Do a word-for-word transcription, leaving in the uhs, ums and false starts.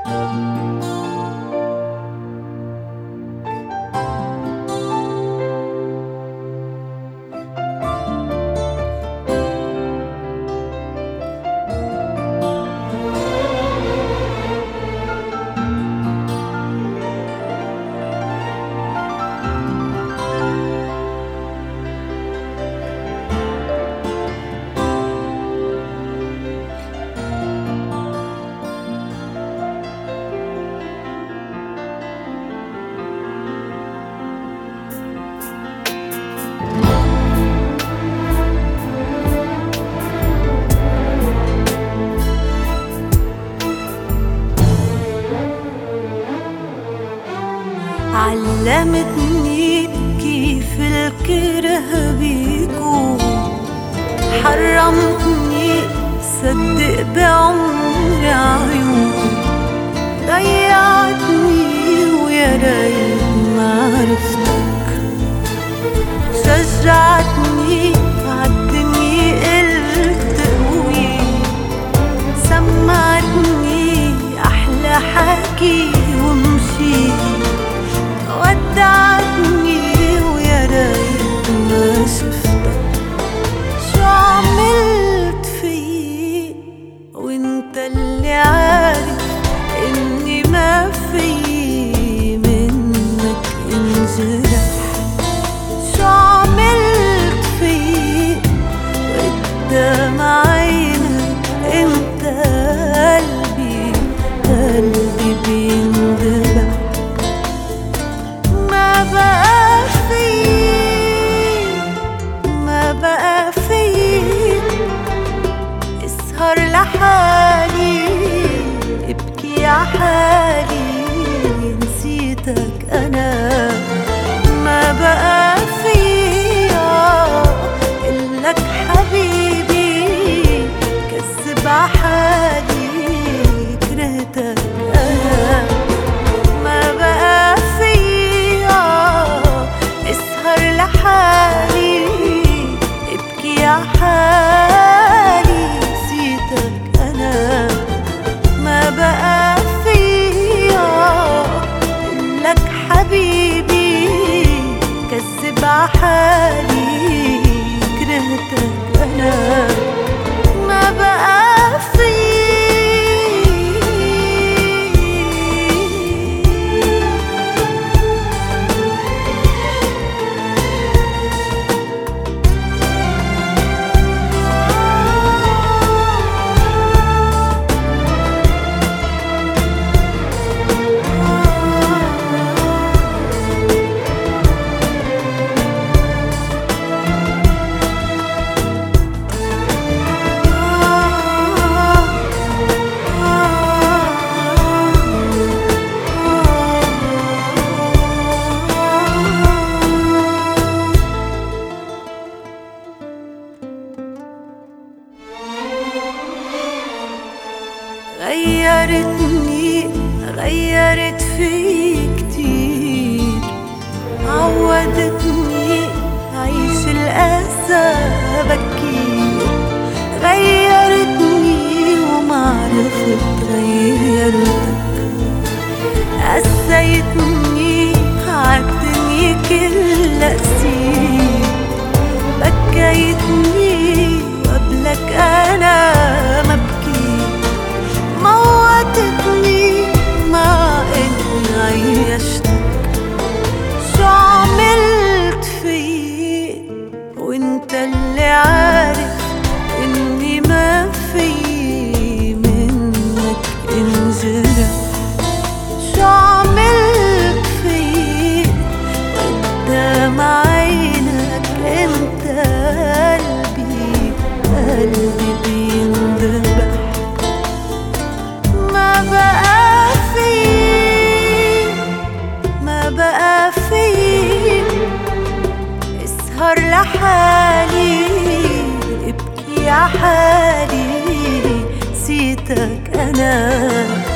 علمتني كيف الكره بيكون، حرمتني صدق بعمري عيون، ضيعتني ويا ريت ما عرفتك، شجعتني عالدنيا قلت قوي، سمعتني أحلى حكي ومشيت، ودعتني ويا ريت ما شفتك. شو عملت فيي وانت اللي عارف اني ما فيي منك انجرح؟ شو عملت فيي وقدام عينك انت قلبي قلبي بيندبح؟ ما بقى فيي ما بقى فيي اسهر لحالي ابكي عحالي نسيتك انا. ما بقى فيي قلك حبيبي كذب عحالي كرهتك انا. ما بقى فيي اسهر لحالي ابكي عحالي نسيتك انا. ما بقى فيي قلك حبيبي كذب عحالي كرهتك انا. ما بقى فيي غيرتني غيرت في كتير، عودتني عيش الأسى بكير، غيرتني ومعرفت غيرتك، قسيتني عالدنيا كلها قسير، بكيتني وقبلك أنا مبكي، موتتني مع اني عيشتك. شو عملت فيي وانت اللي عارف اني ما فيي منك انجرح؟ شو عملت فيي قدام عينك انت قلبي قلبي بيندبح؟ ما بقى فيي ما بقى فيي اسهر لحالي ابكي عحالي نسيتك انا.